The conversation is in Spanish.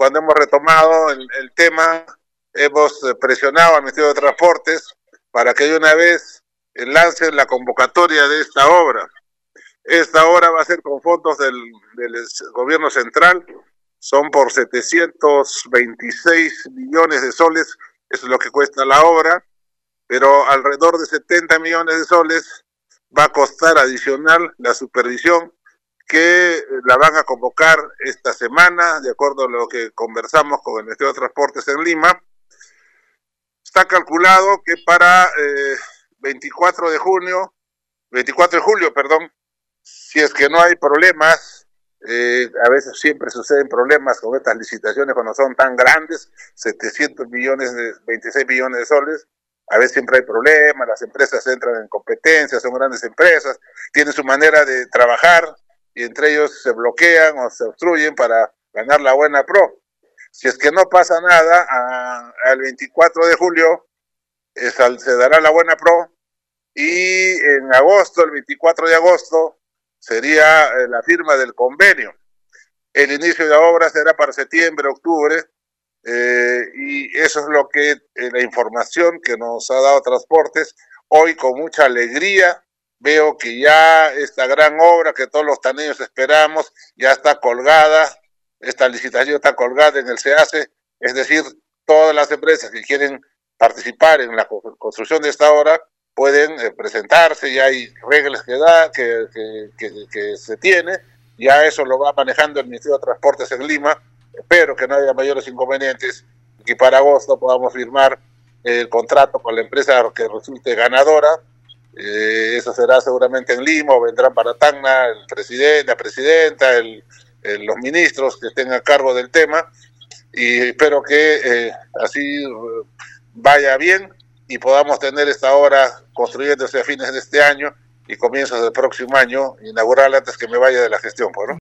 cuando hemos retomado el tema, hemos presionado al Ministerio de Transportes para que de una vez lancen la convocatoria de esta obra. Esta obra va a ser con fondos del gobierno central, son por 726 millones de soles, eso es lo que cuesta la obra, pero alrededor de 70 millones de soles va a costar adicional la supervisión, que la van a convocar esta semana, de acuerdo a lo que conversamos con el Ministerio de Transportes en Lima. Está calculado que para 24 de julio, si es que no hay problemas, a veces siempre suceden problemas con estas licitaciones cuando son tan grandes, 700 millones, 26 millones de soles, a veces siempre hay problemas, las empresas entran en competencia, son grandes empresas, tienen su manera de trabajar, y entre ellos se bloquean o se obstruyen para ganar la buena pro. Si es que no pasa nada, al 24 de julio se dará la buena pro, y en agosto, el 24 de agosto, sería la firma del convenio. El inicio de la obra será para septiembre, octubre, y eso es lo que la información que nos ha dado Transportes. Hoy con mucha alegría veo que ya esta gran obra que todos los taneños esperamos ya está colgada, esta licitación está colgada en el SEACE, es decir, todas las empresas que quieren participar en la construcción de esta obra pueden presentarse, ya hay reglas que se tiene, ya eso lo va manejando el Ministerio de Transportes en Lima. Espero que no haya mayores inconvenientes y que para agosto podamos firmar el contrato con la empresa que resulte ganadora. Eso será seguramente en Lima, o vendrán para Tacna el presidente, la presidenta, los ministros que estén a cargo del tema, y espero que así vaya bien y podamos tener esta obra construyéndose a fines de este año y comienzos del próximo año, inaugurarla antes que me vaya de la gestión, ¿no?